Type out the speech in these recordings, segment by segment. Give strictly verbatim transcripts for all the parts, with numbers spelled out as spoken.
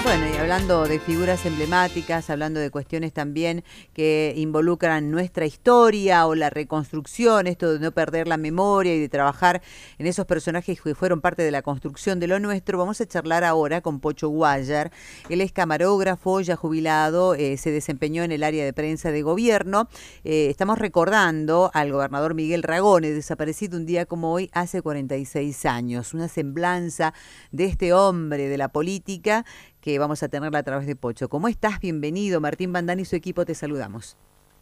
Bueno, y hablando de figuras emblemáticas, hablando de cuestiones también que involucran nuestra historia o la reconstrucción, esto de no perder la memoria y de trabajar en esos personajes que fueron parte de la construcción de lo nuestro, vamos a charlar ahora con Pocho Guayar. Él es camarógrafo, ya jubilado, eh, se desempeñó en el área de prensa de gobierno. Eh, estamos recordando al gobernador Miguel Ragone, desaparecido un día como hoy hace cuarenta y seis años. Una semblanza de este hombre de la política que vamos a tenerla a través de Pocho. ¿Cómo estás? Bienvenido. Martín Bandani y su equipo te saludamos.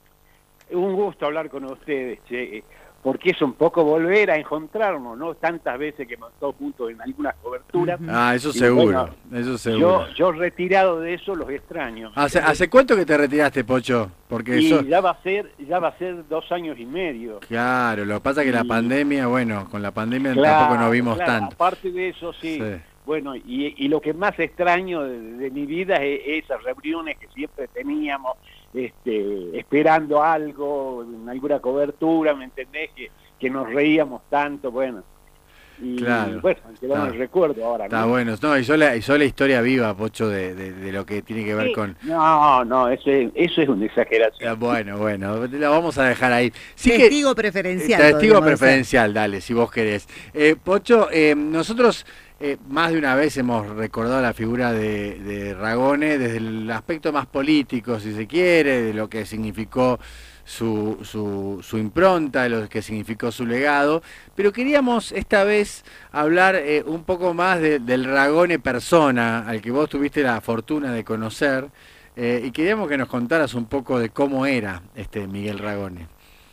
Un gusto hablar con ustedes, che, porque es un poco volver a encontrarnos, ¿no? Tantas veces que hemos estado juntos en algunas coberturas. Ah, eso y seguro, bueno, eso seguro. Yo, yo retirado de eso los extraño. ¿Hace, ¿Hace cuánto que te retiraste, Pocho? Porque y eso... ya va a ser, ya va a ser dos años y medio. Claro, lo que pasa es que y... la pandemia, bueno, con la pandemia claro, tampoco nos vimos claro, tanto. Aparte de eso, sí. sí. Bueno, y, y lo que más extraño de, de mi vida es esas reuniones que siempre teníamos, este, esperando algo, en alguna cobertura, ¿me entendés? Que, que nos reíamos tanto, bueno. Y claro, bueno, que no me recuerdo ahora, ¿no? Está bueno, no, y yo la, y yo la historia viva, Pocho, de, de, de lo que tiene que ver sí. con... No, no, eso es, eso es una exageración. Bueno, bueno, la vamos a dejar ahí. Sí testigo que, preferencial. Testigo preferencial, ser. Dale, si vos querés. Eh, Pocho, eh, nosotros... Eh, más de una vez hemos recordado la figura de, de Ragone desde el aspecto más político, si se quiere, de lo que significó su, su, su impronta, de lo que significó su legado, pero queríamos esta vez hablar eh, un poco más de, del Ragone persona, al que vos tuviste la fortuna de conocer, eh, y queríamos que nos contaras un poco de cómo era este Miguel Ragone.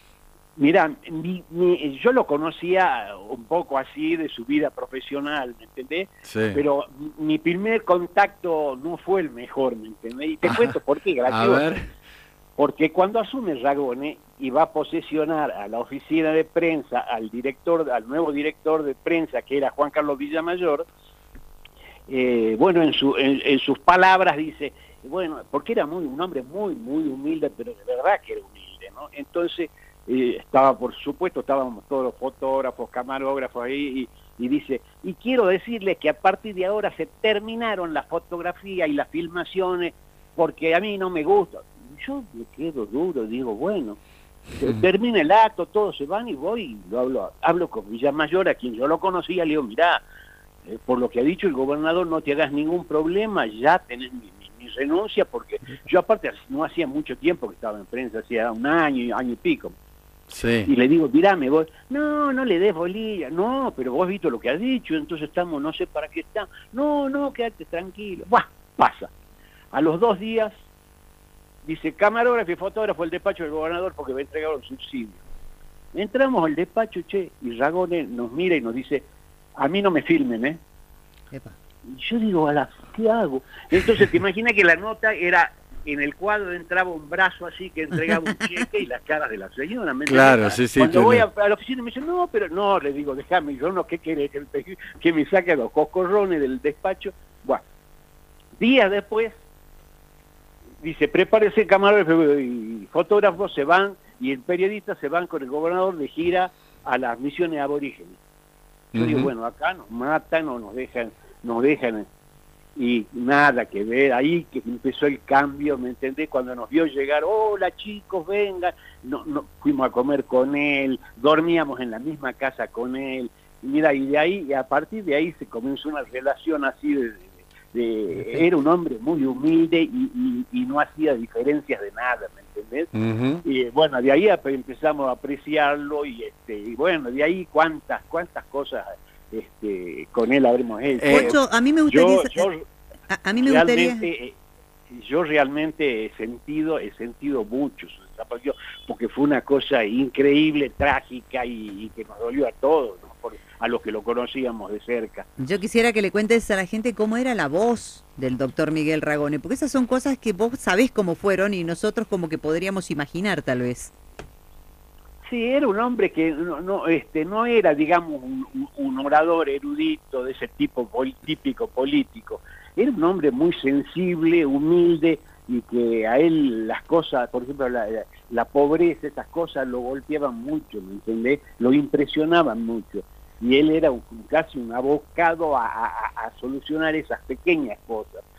Mirá, mi, mi, yo lo conocía un poco así de su vida profesional, ¿me entendés? Sí. Pero mi primer contacto no fue el mejor, ¿me entendés? Y te Ajá. cuento por qué, gracioso. A ver. Porque cuando asume Ragone y va a posesionar a la oficina de prensa, al director, al nuevo director de prensa, que era Juan Carlos Villamayor, eh, bueno, en, su, en, en sus palabras dice, bueno, porque era muy un hombre muy, muy humilde, pero de verdad que era humilde, ¿no? Entonces... Eh, estaba, por supuesto, estábamos todos los fotógrafos, camarógrafos ahí, y, y dice, y quiero decirles que a partir de ahora se terminaron las fotografías y las filmaciones, porque a mí no me gusta. Yo me quedo duro, digo, bueno, mm. termina el acto, todos se van y voy, y lo hablo, hablo con Villamayor, a quien yo lo conocía, le digo, mirá, eh, por lo que ha dicho el gobernador, no te hagas ningún problema, ya tenés mi, mi, mi renuncia, porque yo aparte no hacía mucho tiempo que estaba en prensa, hacía un año, año y pico. Sí. Y le digo, mirá, me voy, no, no le des bolilla, no, pero vos has visto lo que has dicho, entonces estamos, no sé para qué estamos, no, no, quédate tranquilo. Buah, pasa. A los dos días, dice, camarógrafo y fotógrafo el despacho del gobernador porque me entregaron subsidio. Entramos al despacho, che, y Ragone nos mira y nos dice, a mí no me filmen, ¿eh? Epa. Y yo digo, a la, ¿qué hago? Entonces te imaginas que la nota era... En el cuadro entraba un brazo así que entregaba un cheque y las caras de la señora. ¿Me claro, sí, sí. Cuando voy a, a la oficina me dice, no, pero no, le digo, déjame, yo no, ¿qué querés? Que, que me saque los coscorrones del despacho. Bueno, días después, dice, prepárese camarógrafo y fotógrafos se van, y el periodista se van con el gobernador de gira a las misiones aborígenes. Yo uh-huh. digo, bueno, acá nos matan o nos dejan, nos dejan... y nada que ver, ahí que empezó el cambio, ¿me entendés? Cuando nos vio llegar, hola chicos, vengan, no, no, fuimos a comer con él, dormíamos en la misma casa con él, y mira, y de ahí, y a partir de ahí se comenzó una relación así de, de, de era un hombre muy humilde y, y, y no hacía diferencias de nada, ¿me entendés? Uh-huh. Y bueno, de ahí empezamos a apreciarlo, y este, y bueno, de ahí cuántas, cuántas cosas Este, con él habremos hecho. Eh, Pocho, a mí me gustaría... Yo, yo a, a mí me gustaría... Eh, yo realmente he sentido, he sentido mucho su desaparición, porque fue una cosa increíble, trágica, y, y que nos dolió a todos, ¿no? Por, a los que lo conocíamos de cerca. Yo quisiera que le cuentes a la gente cómo era la voz del doctor Miguel Ragone, porque esas son cosas que vos sabés cómo fueron y nosotros como que podríamos imaginar tal vez. Sí, era un hombre que no, no, este, no era, digamos, un, un orador erudito de ese tipo pol, típico político. Era un hombre muy sensible, humilde, y que a él las cosas, por ejemplo, la, la, la pobreza, esas cosas lo golpeaban mucho, ¿me entendés? Lo impresionaban mucho. Y él era un, casi un abocado a, a, a solucionar esas pequeñas cosas.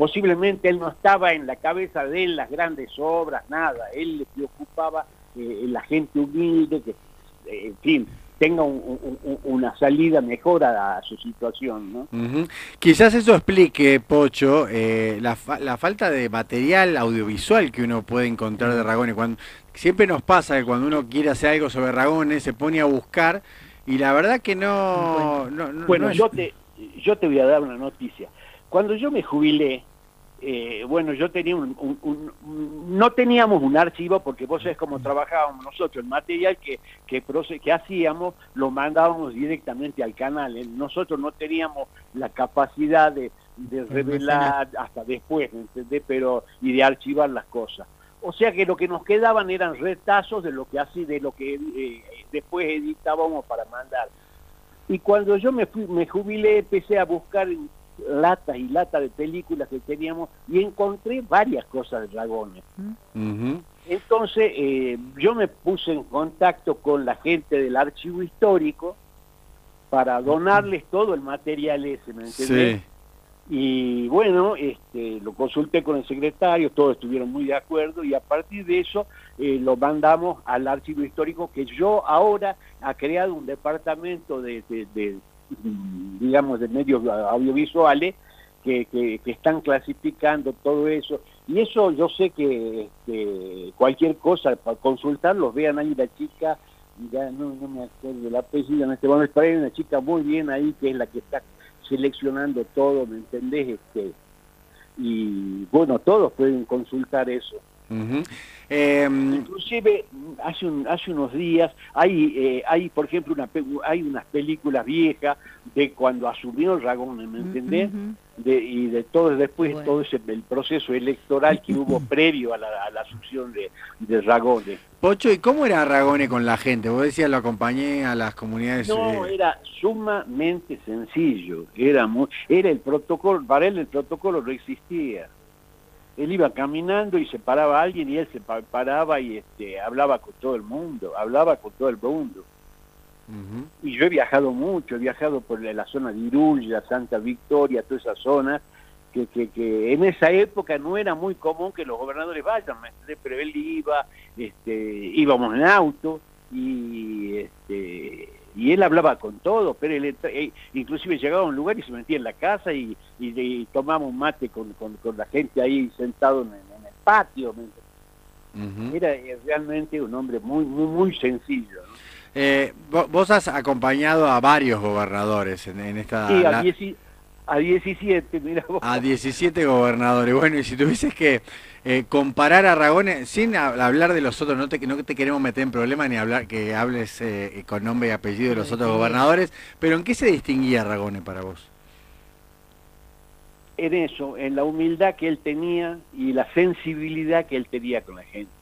posiblemente él no estaba en la cabeza de él las grandes obras, nada, él le preocupaba eh, la gente humilde, que, eh, en fin, tenga un, un, una salida mejor a, a su situación, ¿no? Uh-huh. Quizás eso explique, Pocho, eh, la, fa la falta de material audiovisual que uno puede encontrar de Ragone. Cuando, siempre nos pasa que cuando uno quiere hacer algo sobre Ragone se pone a buscar y la verdad que no... no, no bueno, no es... yo, te, yo te voy a dar una noticia. Cuando yo me jubilé, Eh, bueno, yo tenía un, un, un, un, no teníamos un archivo porque vos sabés cómo trabajábamos nosotros, el material que, que, que hacíamos lo mandábamos directamente al canal, ¿eh? Nosotros no teníamos la capacidad de, de revelar hasta después, ¿me entendés? Pero, y de archivar las cosas. O sea que lo que nos quedaban eran retazos de lo que así, de lo que eh, después editábamos para mandar. Y cuando yo me, fui, me jubilé, empecé a buscar latas y latas de películas que teníamos y encontré varias cosas de Ragone. Uh-huh. Entonces eh, yo me puse en contacto con la gente del archivo histórico para donarles todo el material ese, ¿me entendés? Sí. Y bueno, este, lo consulté con el secretario, todos estuvieron muy de acuerdo y a partir de eso eh, lo mandamos al archivo histórico, que yo ahora ha creado un departamento de, de, de digamos, de medios audiovisuales que, que, que están clasificando todo eso. Y eso yo sé que este, cualquier cosa, para consultarlos, vean ahí la chica, ya no, no me acuerdo del apellido en este momento, pero hay una chica muy bien ahí que es la que está seleccionando todo, ¿me entendés? Este, y bueno, todos pueden consultar eso. Uh-huh. eh, Inclusive hace un, hace unos días hay eh, hay por ejemplo una hay unas películas viejas de cuando asumió Ragone, ¿me entendés? Uh-huh. De, y de todo después bueno. todo ese el proceso electoral que hubo previo a la, a la asunción de, de Ragone. Pocho, ¿y cómo era Ragone con la gente? Vos decías lo acompañé a las comunidades. No, eh... era sumamente sencillo, era muy, era el protocolo, para él el protocolo no existía. Él iba caminando y se paraba a alguien y él se paraba y este, hablaba con todo el mundo, hablaba con todo el mundo. Uh-huh. Y yo he viajado mucho, he viajado por la, la zona de Irulla, Santa Victoria, toda esa zona, que, que, que en esa época no era muy común que los gobernadores vayan, pero él iba, este, íbamos en auto y... Este, y él hablaba con todo, pero él, él inclusive llegaba a un lugar y se metía en la casa y, y, y tomaba un mate con, con, con la gente ahí sentado en, en el patio. Uh-huh. Era realmente un hombre muy muy muy sencillo, ¿no? Eh, vos has acompañado a varios gobernadores en, en esta... Sí, a, la... dieci, a diecisiete, mira vos. A diecisiete gobernadores. Bueno, y si tuvieses que eh, comparar a Ragone, sin hablar de los otros, no te, no te queremos meter en problemas ni hablar que hables eh, con nombre y apellido de los otros gobernadores, pero ¿en qué se distinguía Ragone para vos? En eso, en la humildad que él tenía y la sensibilidad que él tenía con la gente.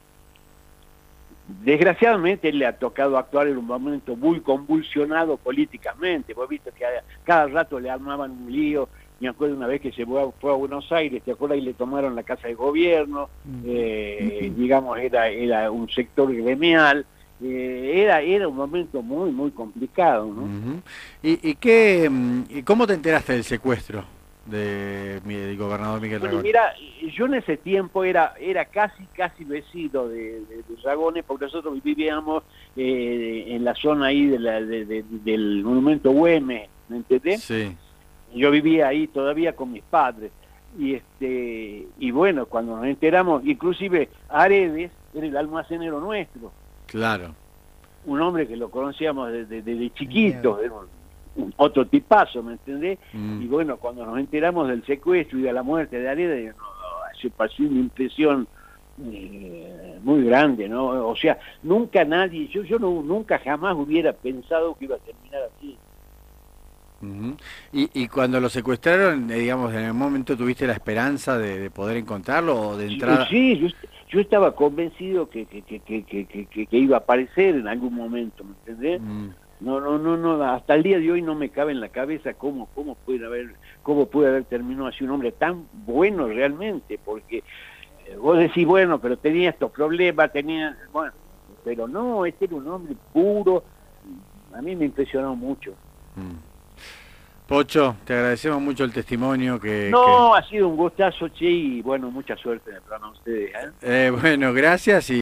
Desgraciadamente él le ha tocado actuar en un momento muy convulsionado políticamente. Vos viste que a, cada rato le armaban un lío. Me acuerdo una vez que se fue a, fue a Buenos Aires, ¿te acuerdas? Y le tomaron la casa de gobierno, eh, digamos, era, era un sector gremial. Eh, era, era un momento muy, muy complicado, ¿no? Uh-huh. ¿Y, y qué, y cómo te enteraste del secuestro de, del gobernador Miguel bueno, Ragone? Mira, yo en ese tiempo era era casi casi vecino de, de, de Ragone, porque nosotros vivíamos eh, en la zona ahí de la, de, de, del monumento Güemes, ¿me entendés? Sí. Yo vivía ahí todavía con mis padres y este y bueno, cuando nos enteramos, inclusive Aredes era el almacenero nuestro. Claro. Un hombre que lo conocíamos desde, desde chiquito, era un, otro tipazo, ¿me entendés? Mm. Y bueno, cuando nos enteramos del secuestro y de la muerte de Aredes, no, se pasó una impresión eh, muy grande, ¿no? O sea, nunca nadie, yo, yo no, nunca jamás hubiera pensado que iba a terminar así. Uh-huh. y, y cuando lo secuestraron, eh, digamos, en el momento tuviste la esperanza de, de poder encontrarlo o de entrar... Sí, sí, yo, yo estaba convencido que, que, que, que, que, que, que iba a aparecer en algún momento, ¿me entendés? Uh-huh. No, no, no, no, hasta el día de hoy no me cabe en la cabeza cómo, cómo puede haber, cómo puede haber terminado así un hombre tan bueno realmente, porque eh, vos decís, bueno, pero tenía estos problemas, tenía, bueno, pero no, este era un hombre puro, a mí me impresionó mucho. Mm. Pocho, te agradecemos mucho el testimonio que... No, que... ha sido un gustazo, che, y bueno, mucha suerte en el programa a ustedes. ¿eh? Eh, bueno, gracias y...